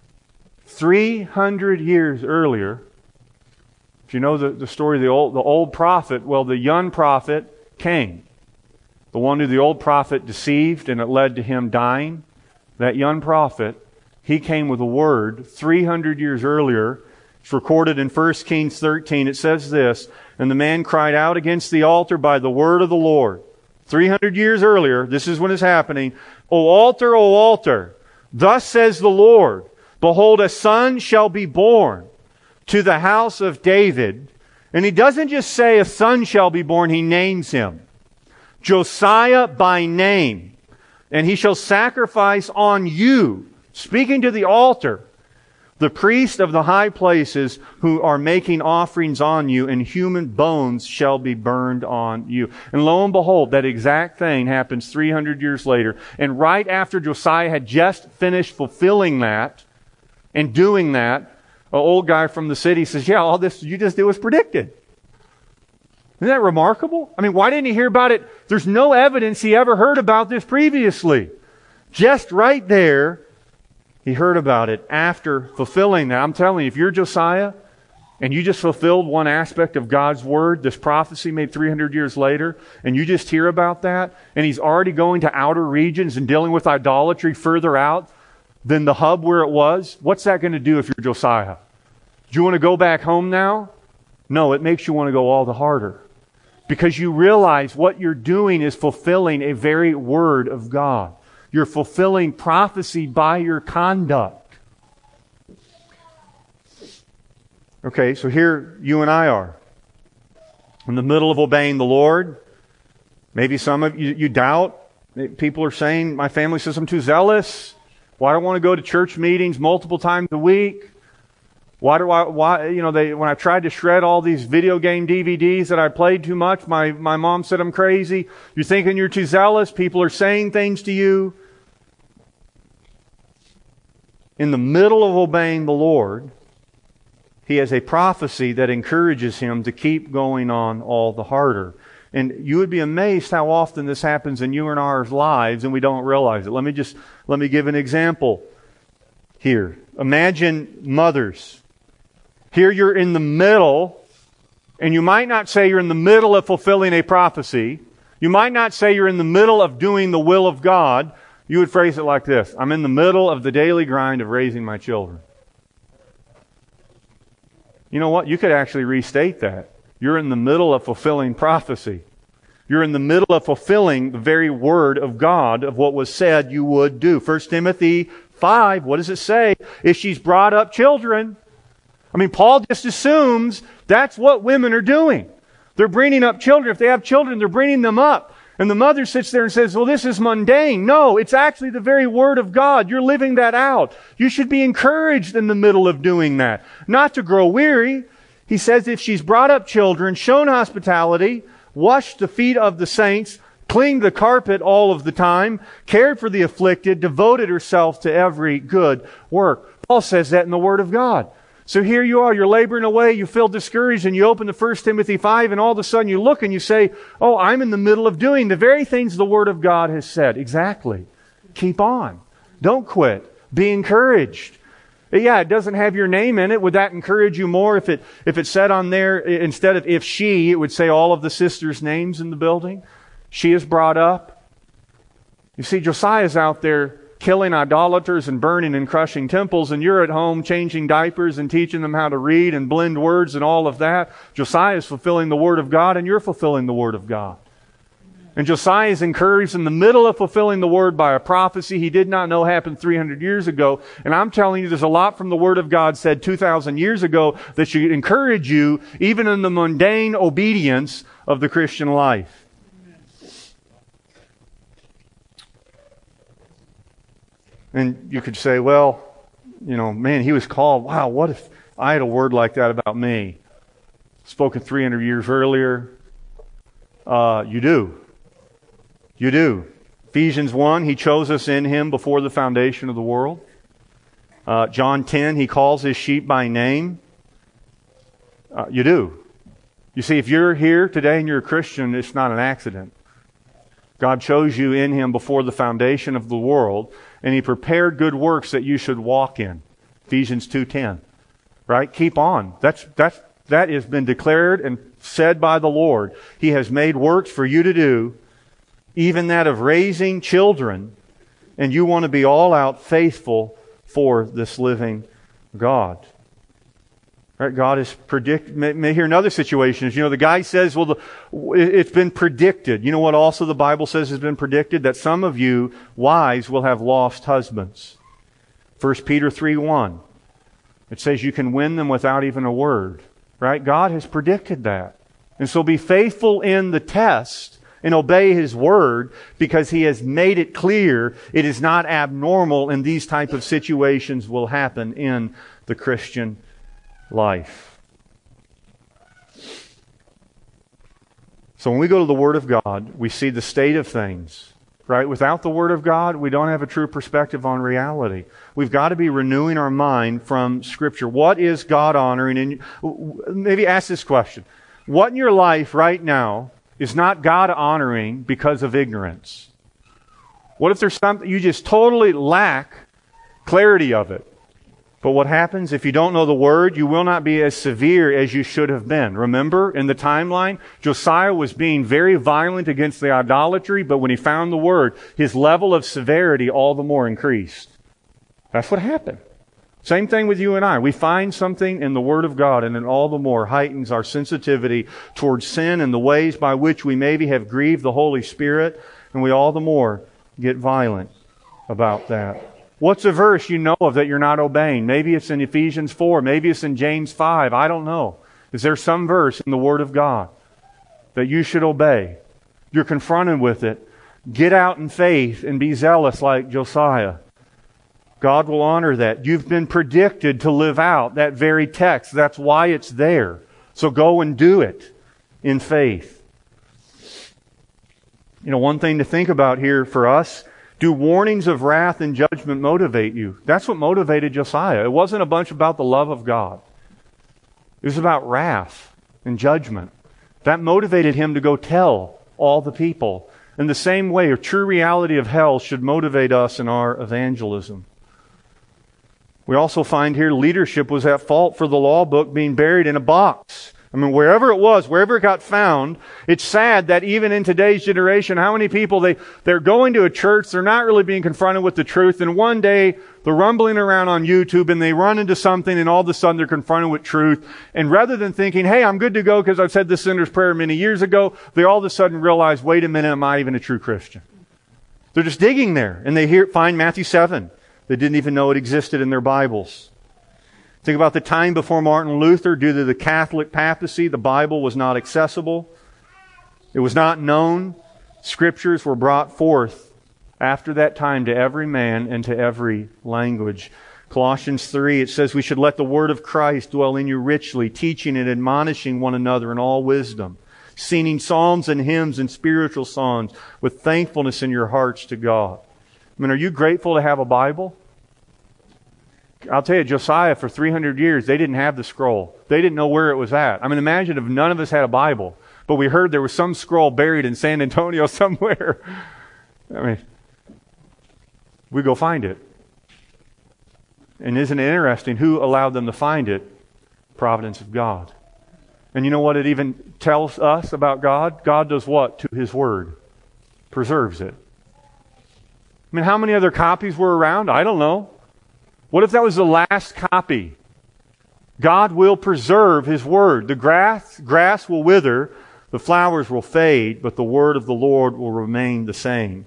300 years earlier, if you know the story of the old prophet, well, the young prophet came. The one who the old prophet deceived and it led to him dying. That young prophet, he came with a word 300 years earlier. It's recorded in 1 Kings 13. It says this, and the man cried out against the altar by the word of the Lord. 300 years earlier, this is when it's happening. O altar, thus says the Lord, behold, a son shall be born to the house of David. And he doesn't just say a son shall be born, he names him. Josiah by name. And he shall sacrifice on you, speaking to the altar, the priest of the high places who are making offerings on you, and human bones shall be burned on you. And lo and behold, that exact thing happens 300 years later. And right after Josiah had just finished fulfilling that and doing that, an old guy from the city says, yeah, all this you just did was predicted. Isn't that remarkable? I mean, why didn't he hear about it? There's no evidence he ever heard about this previously. Just right there, he heard about it after fulfilling that. I'm telling you, if you're Josiah and you just fulfilled one aspect of God's Word, this prophecy made 300 years later, and you just hear about that, and he's already going to outer regions and dealing with idolatry further out than the hub where it was, what's that going to do if you're Josiah? Do you want to go back home now? No, it makes you want to go all the harder. Because you realize what you're doing is fulfilling a very word of God. You're fulfilling prophecy by your conduct. Okay, so here you and I are. In the middle of obeying the Lord. Maybe some of you doubt. People are saying, my family says I'm too zealous. Why do I want to go to church meetings multiple times a week? When I tried to shred all these video game DVDs that I played too much, my mom said I'm crazy. You're thinking you're too zealous. People are saying things to you. In the middle of obeying the Lord, he has a prophecy that encourages him to keep going on all the harder. And you would be amazed how often this happens in you and our lives and we don't realize it. Let me give an example here. Imagine mothers. Here you're in the middle And you might not say you're in the middle of fulfilling a prophecy. You might not say you're in the middle of doing the will of God. You would phrase it like this: I'm in the middle of the daily grind of raising my children. You know what? You could actually restate that. You're in the middle of fulfilling prophecy. You're in the middle of fulfilling the very word of God of what was said you would do. 1 Timothy 5, what does it say? If she's brought up children. I mean, Paul just assumes that's what women are doing. They're bringing up children. If they have children, they're bringing them up. And the mother sits there and says, well, this is mundane. No, it's actually the very word of God. You're living that out. You should be encouraged in the middle of doing that. Not to grow weary. He says if she's brought up children, shown hospitality, washed the feet of the saints, cleaned the carpet all of the time, cared for the afflicted, devoted herself to every good work. Paul says that in the Word of God. So here you are, you're laboring away, you feel discouraged, and you open to 1 Timothy 5, and all of a sudden you look and you say, oh, I'm in the middle of doing the very things the Word of God has said. Exactly. Keep on. Don't quit. Be encouraged. Yeah, it doesn't have your name in it. Would that encourage you more if it said on there, instead of if she, it would say all of the sisters' names in the building? She is brought up. You see, Josiah's out there killing idolaters and burning and crushing temples, and you're at home changing diapers and teaching them how to read and blend words and all of that. Josiah is fulfilling the Word of God, and you're fulfilling the Word of God. And Josiah is encouraged in the middle of fulfilling the Word by a prophecy he did not know happened 300 years ago. And I'm telling you, there's a lot from the Word of God said 2,000 years ago that should encourage you even in the mundane obedience of the Christian life. And you could say, well, you know, man, he was called. Wow, what if I had a word like that about me? Spoken 300 years earlier. You do. You do. Ephesians 1, He chose us in Him before the foundation of the world. John 10, He calls His sheep by name. You do. You see, if you're here today and you're a Christian, it's not an accident. God chose you in Him before the foundation of the world, and He prepared good works that you should walk in. Ephesians 2:10. Right? Keep on. That has been declared and said by the Lord. He has made works for you to do, even that of raising children, and you want to be all out faithful for this living God. Right? God is may hear another situation is, the guy says, well, it's been predicted. You know what also the Bible says has been predicted? That some of you wives will have lost husbands. 1 Peter 3:1. It says you can win them without even a word. Right? God has predicted that. And so be faithful in the test and obey His Word, because He has made it clear it is not abnormal, and these type of situations will happen in the Christian life. So when we go to the Word of God, we see the state of things. Right? Without the Word of God, we don't have a true perspective on reality. We've got to be renewing our mind from Scripture. What is God honoring? And maybe ask this question. What in your life right now is not God honoring because of ignorance? What if there's something you just totally lack clarity of it? But what happens if you don't know the Word? You will not be as severe as you should have been. Remember, in the timeline, Josiah was being very violent against the idolatry, but when he found the Word, his level of severity all the more increased. That's what happened. Same thing with you and I. We find something in the Word of God, and it all the more heightens our sensitivity towards sin and the ways by which we maybe have grieved the Holy Spirit, and we all the more get violent about that. What's a verse you know of that you're not obeying? Maybe it's in Ephesians 4. Maybe it's in James 5. I don't know. Is there some verse in the Word of God that you should obey? You're confronted with it. Get out in faith and be zealous like Josiah. God will honor that. You've been predicted to live out that very text. That's why it's there. So go and do it in faith. One thing to think about here for us, do warnings of wrath and judgment motivate you? That's what motivated Josiah. It wasn't a bunch about the love of God. It was about wrath and judgment. That motivated him to go tell all the people. In the same way, a true reality of hell should motivate us in our evangelism. We also find here leadership was at fault for the law book being buried in a box I mean, wherever it was, wherever it got found, it's sad that even in today's generation, how many people, they're going to a church, they're not really being confronted with the truth, and one day they're rumbling around on YouTube and they run into something and all of a sudden they're confronted with truth. And rather than thinking, hey, I'm good to go because I've said the sinner's prayer many years ago, they all of a sudden realize, wait a minute, am I even a true Christian? They're just digging there and they find Matthew 7. They didn't even know it existed in their Bibles. Think about the time before Martin Luther. Due to the Catholic papacy, the Bible was not accessible. It was not known. Scriptures were brought forth after that time to every man and to every language. Colossians 3, it says we should let the word of Christ dwell in you richly, teaching and admonishing one another in all wisdom, singing psalms and hymns and spiritual songs with thankfulness in your hearts to God. I mean, are you grateful to have a Bible? I'll tell you, Josiah, for 300 years, they didn't have the scroll. They didn't know where it was at. I mean, imagine if none of us had a Bible, but we heard there was some scroll buried in San Antonio somewhere. I mean, we go find it. And isn't it interesting who allowed them to find it? Providence of God. And you know what it even tells us about God? God does what to His Word? Preserves it. I mean, how many other copies were around? I don't know. What if that was the last copy? God will preserve His Word. The grass will wither, the flowers will fade, but the Word of the Lord will remain the same.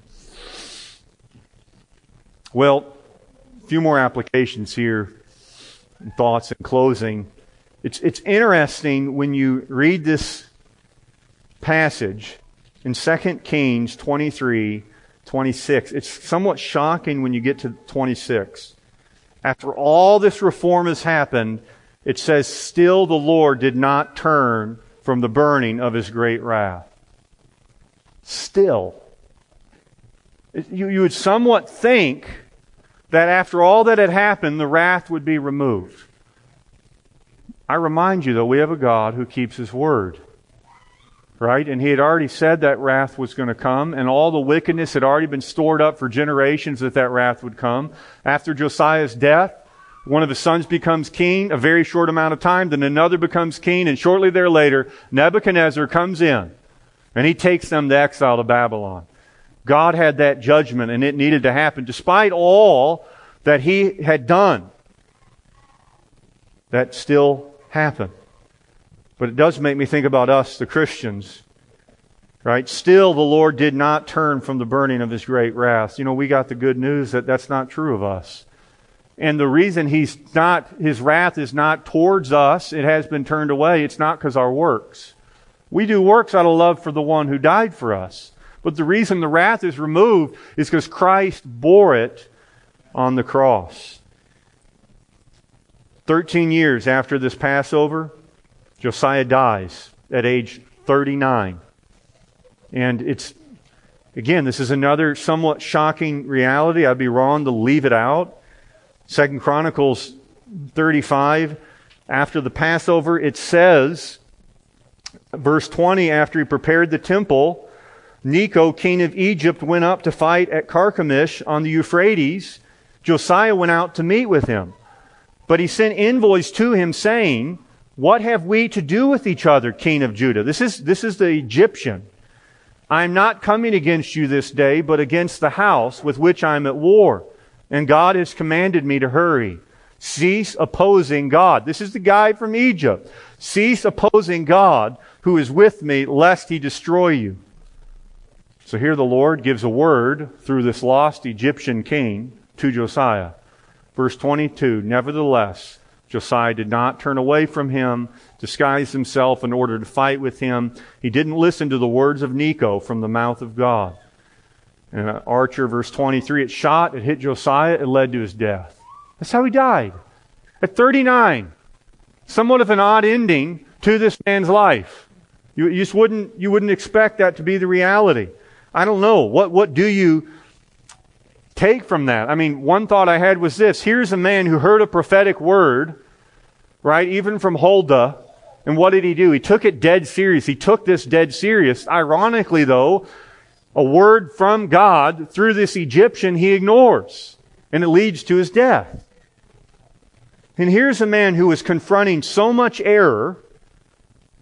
Well, a few more applications here, and thoughts in closing. It's interesting when you read this passage in 2 Kings 23:26. It's somewhat shocking when you get to 26. After all this reform has happened, it says, still the Lord did not turn from the burning of His great wrath. Still. You would somewhat think that after all that had happened, the wrath would be removed. I remind you, though, we have a God who keeps His word. Right? And He had already said that wrath was going to come, and all the wickedness had already been stored up for generations that wrath would come. After Josiah's death, one of his sons becomes king, a very short amount of time, then another becomes king, and shortly thereafter, Nebuchadnezzar comes in, and he takes them to exile to Babylon. God had that judgment, and it needed to happen, despite all that He had done. That still happened. But it does make me think about us, the Christians. Right? Still, the Lord did not turn from the burning of His great wrath. You know, we got the good news that that's not true of us. And the reason His wrath is not towards us, it has been turned away, it's not because our works. We do works out of love for the one who died for us. But the reason the wrath is removed is because Christ bore it on the cross. 13 years after this Passover, Josiah dies at age 39. And this is another somewhat shocking reality. I'd be wrong to leave it out. 2 Chronicles 35, after the Passover, it says, verse 20, after he prepared the temple, Necho, king of Egypt, went up to fight at Carchemish on the Euphrates. Josiah went out to meet with him. But he sent envoys to him saying, what have we to do with each other, king of Judah? This is the Egyptian. I am not coming against you this day, but against the house with which I am at war. And God has commanded me to hurry. Cease opposing God. This is the guy from Egypt. Cease opposing God who is with me, lest He destroy you. So here the Lord gives a word through this lost Egyptian king to Josiah. Verse 22, nevertheless, Josiah did not turn away from him, disguise himself in order to fight with him. He didn't listen to the words of Necho from the mouth of God. And an archer, verse 23, it shot, it hit Josiah, it led to his death. That's how he died. At 39. Somewhat of an odd ending to this man's life. You wouldn't expect that to be the reality. I don't know. What do you take from that? I mean, one thought I had was this. Here's a man who heard a prophetic word, right, even from Huldah. And what did he do? He took it dead serious. He took this dead serious. Ironically, though, a word from God through this Egyptian he ignores. And it leads to his death. And here's a man who was confronting so much error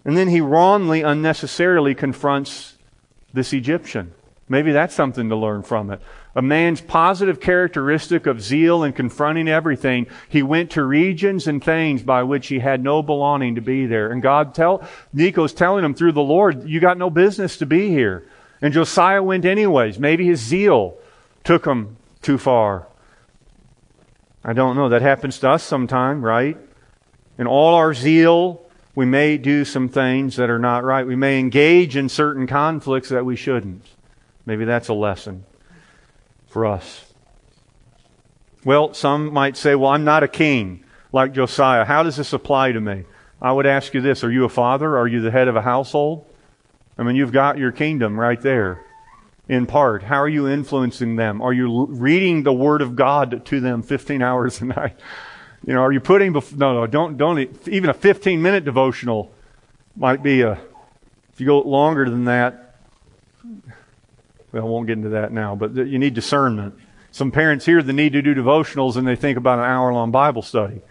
And then he wrongly, unnecessarily confronts this Egyptian. Maybe that's something to learn from it. A man's positive characteristic of zeal and confronting everything, he went to regions and things by which he had no belonging to be there. And Necho's telling him through the Lord, you got no business to be here. And Josiah went anyways. Maybe his zeal took him too far. I don't know. That happens to us sometime, right? In all our zeal, we may do some things that are not right. We may engage in certain conflicts that we shouldn't. Maybe that's a lesson for us. Well, some might say, well, I'm not a king like Josiah. How does this apply to me? I would ask you this. Are you a father? Are you the head of a household? I mean, you've got your kingdom right there in part. How are you influencing them? Are you reading the Word of God to them 15 hours a night? You know, are you putting... don't. Even a 15-minute devotional might be if you go longer than that... Well, I won't get into that now, but you need discernment. Some parents hear the need to do devotionals and they think about an hour-long Bible study.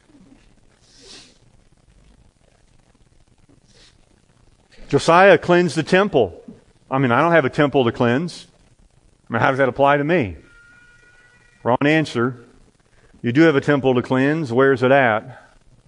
Josiah cleansed the temple. I mean, I don't have a temple to cleanse. I mean, how does that apply to me? Wrong answer. You do have a temple to cleanse. Where's it at?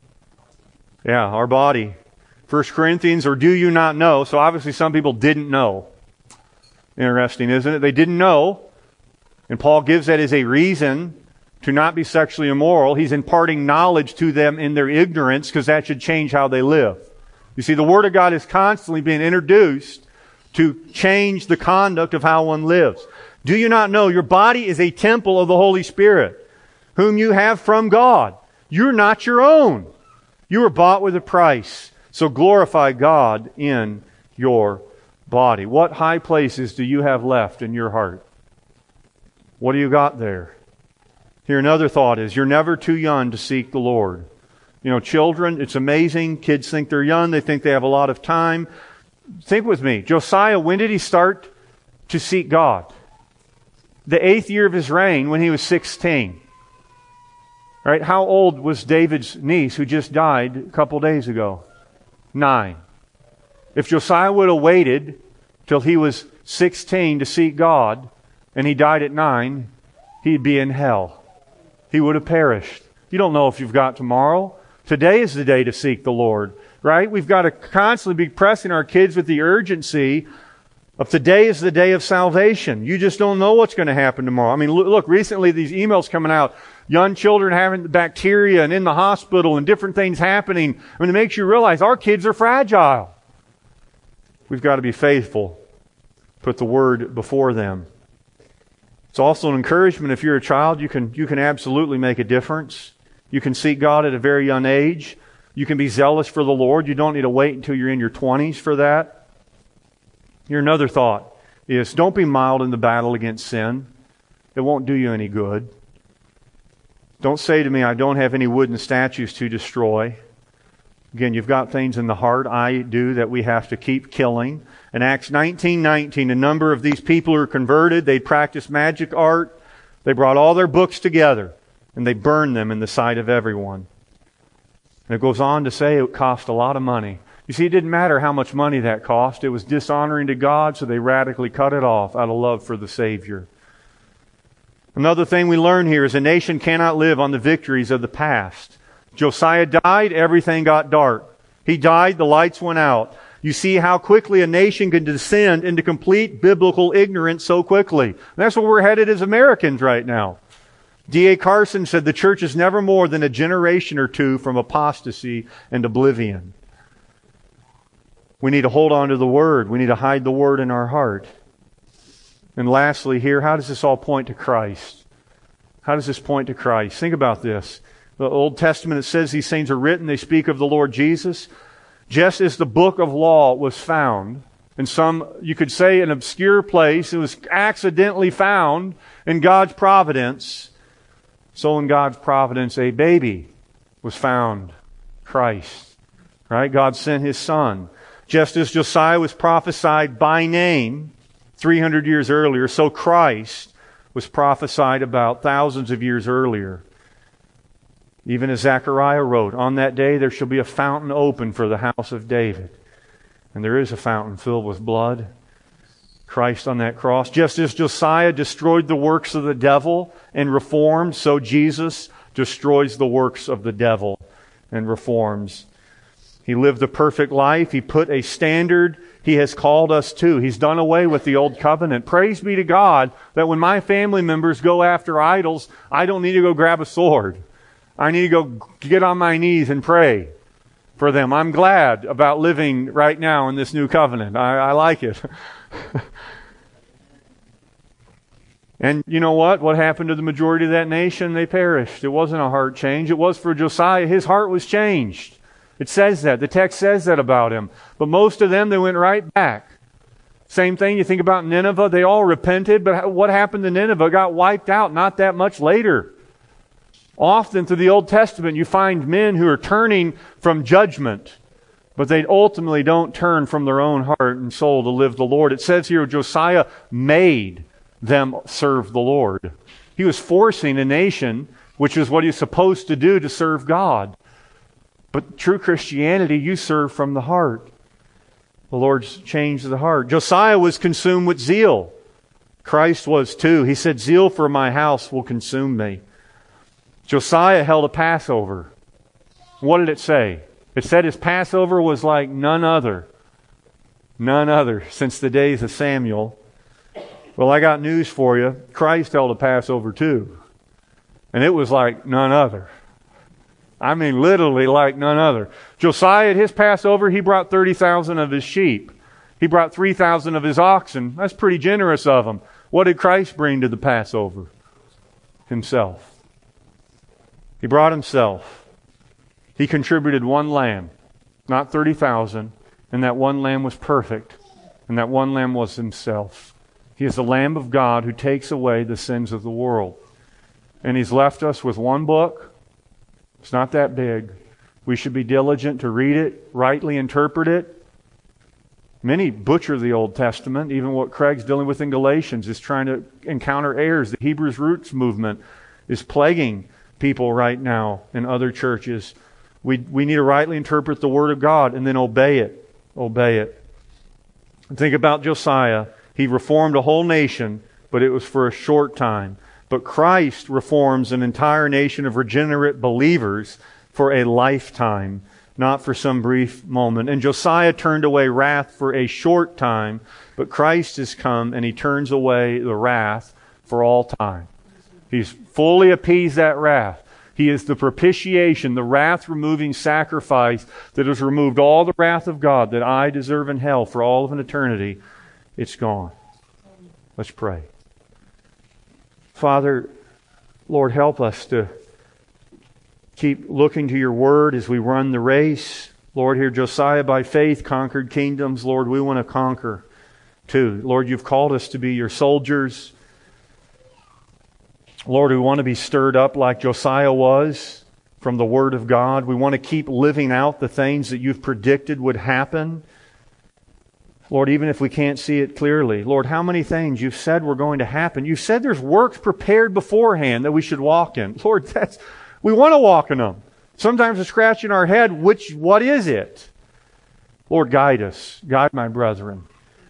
Yeah, our body. 1 Corinthians, or do you not know? So obviously some people didn't know. Interesting, isn't it? They didn't know. And Paul gives that as a reason to not be sexually immoral. He's imparting knowledge to them in their ignorance because that should change how they live. You see, the Word of God is constantly being introduced to change the conduct of how one lives. Do you not know your body is a temple of the Holy Spirit, whom you have from God? You're not your own. You were bought with a price. So glorify God in your body. What high places do you have left in your heart? What do you got there? Here, another thought is, you're never too young to seek the Lord. You know, children, it's amazing. Kids think they're young. They think they have a lot of time. Think with me. Josiah, when did he start to seek God? The 8th year of his reign, when he was 16. Right? How old was David's niece who just died a couple days ago? 9. If Josiah would have waited till he was 16 to seek God, and he died at 9, he'd be in hell. He would have perished. You don't know if you've got tomorrow. Today is the day to seek the Lord, right? We've got to constantly be pressing our kids with the urgency of today is the day of salvation. You just don't know what's going to happen tomorrow. I mean, look, recently these emails coming out, young children having bacteria and in the hospital and different things happening. I mean, it makes you realize our kids are fragile. We've got to be faithful. Put the Word before them. It's also an encouragement. If you're a child, you can absolutely make a difference. You can seek God at a very young age. You can be zealous for the Lord. You don't need to wait until you're in your 20s for that. Here, another thought is, don't be mild in the battle against sin. It won't do you any good. Don't say to me, I don't have any wooden statues to destroy. Again, you've got things in the heart, I do, that we have to keep killing. In Acts 19:19, a number of these people who were converted, they practiced magic art. They brought all their books together, and they burned them in the sight of everyone. And it goes on to say it cost a lot of money. You see, it didn't matter how much money that cost. It was dishonoring to God, so they radically cut it off out of love for the Savior. Another thing we learn here is a nation cannot live on the victories of the past. Josiah died, everything got dark. He died, the lights went out. You see how quickly a nation can descend into complete biblical ignorance so quickly. And that's where we're headed as Americans right now. D.A. Carson said the church is never more than a generation or two from apostasy and oblivion. We need to hold on to the Word. We need to hide the Word in our heart. And lastly here, how does this all point to Christ? How does this point to Christ? Think about this. The Old Testament, it says these things are written. They speak of the Lord Jesus. Just as the book of law was found in some, you could say, an obscure place, it was accidentally found in God's providence. So in God's providence, a baby was found, Christ. Right? God sent His Son. Just as Josiah was prophesied by name 300 years earlier, so Christ was prophesied about thousands of years earlier. Even as Zechariah wrote, on that day there shall be a fountain open for the house of David. And there is a fountain filled with blood. Christ on that cross. Just as Josiah destroyed the works of the devil and reformed, so Jesus destroys the works of the devil and reforms. He lived a perfect life. He put a standard He has called us to. He's done away with the old covenant. Praise be to God that when my family members go after idols, I don't need to go grab a sword. I need to go get on my knees and pray for them. I'm glad about living right now in this new covenant. I like it. And you know what? What happened to the majority of that nation? They perished. It wasn't a heart change. It was for Josiah. His heart was changed. It says that. The text says that about him. But most of them, they went right back. Same thing, you think about Nineveh. They all repented, but what happened to Nineveh? It got wiped out not that much later. Often through the Old Testament, you find men who are turning from judgment, but they ultimately don't turn from their own heart and soul to live the Lord. It says here, Josiah made them serve the Lord. He was forcing a nation, which is what he's supposed to do, to serve God. But true Christianity, you serve from the heart. The Lord's changed the heart. Josiah was consumed with zeal. Christ was too. He said, zeal for my house will consume me. Josiah held a Passover. What did it say? It said his Passover was like none other since the days of Samuel. Well, I got news for you. Christ held a Passover too. And it was like none other. I mean, literally like none other. Josiah, at his Passover, he brought 30,000 of his sheep. He brought 3,000 of his oxen. That's pretty generous of him. What did Christ bring to the Passover? Himself. He brought himself. He contributed one lamb, not 30,000. And that one lamb was perfect. And that one lamb was himself. He is the Lamb of God who takes away the sins of the world. And He's left us with one book. It's not that big. We should be diligent to read it, rightly interpret it. Many butcher the Old Testament. Even what Craig's dealing with in Galatians is trying to encounter errors. The Hebrews Roots movement is plaguing people right now in other churches. We need to rightly interpret the Word of God and then obey it. Obey it. Think about Josiah. He reformed a whole nation, but it was for a short time. But Christ reforms an entire nation of regenerate believers for a lifetime, not for some brief moment. And Josiah turned away wrath for a short time, but Christ has come and He turns away the wrath for all time. He's fully appeased that wrath. He is the propitiation, the wrath-removing sacrifice that has removed all the wrath of God that I deserve in hell for all of an eternity. It's gone. Let's pray. Father, Lord, help us to keep looking to Your Word as we run the race. Lord, here Josiah by faith conquered kingdoms. Lord, we want to conquer too. Lord, You've called us to be Your soldiers. Lord, we want to be stirred up like Josiah was from the Word of God. We want to keep living out the things that You've predicted would happen. Lord, even if we can't see it clearly. Lord, how many things You've said were going to happen. You've said there's works prepared beforehand that we should walk in. Lord, we want to walk in them. Sometimes we're scratching our head, what is it? Lord, guide us. Guide my brethren.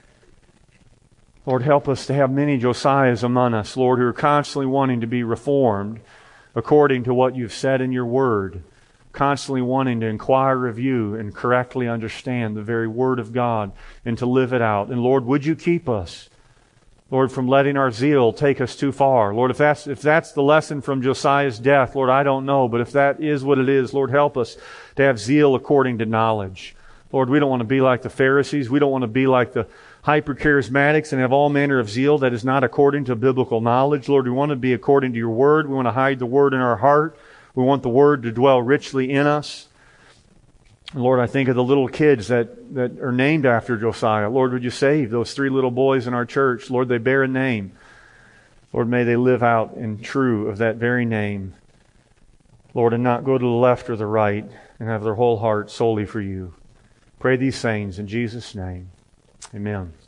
Lord, help us to have many Josiahs among us, Lord, who are constantly wanting to be reformed according to what You've said in Your Word. Constantly wanting to inquire of You and correctly understand the very Word of God and to live it out. And Lord, would You keep us, Lord, from letting our zeal take us too far. Lord, if that's the lesson from Josiah's death, Lord, I don't know. But if that is what it is, Lord, help us to have zeal according to knowledge. Lord, we don't want to be like the Pharisees. We don't want to be like the hyper-charismatics and have all manner of zeal that is not according to biblical knowledge. Lord, we want to be according to Your Word. We want to hide the Word in our heart. We want the Word to dwell richly in us. Lord, I think of the little kids that are named after Josiah. Lord, would You save those 3 little boys in our church? Lord, they bear a name. Lord, may they live out in true of that very name. Lord, and not go to the left or the right and have their whole heart solely for You. Pray these things in Jesus' name. Amen.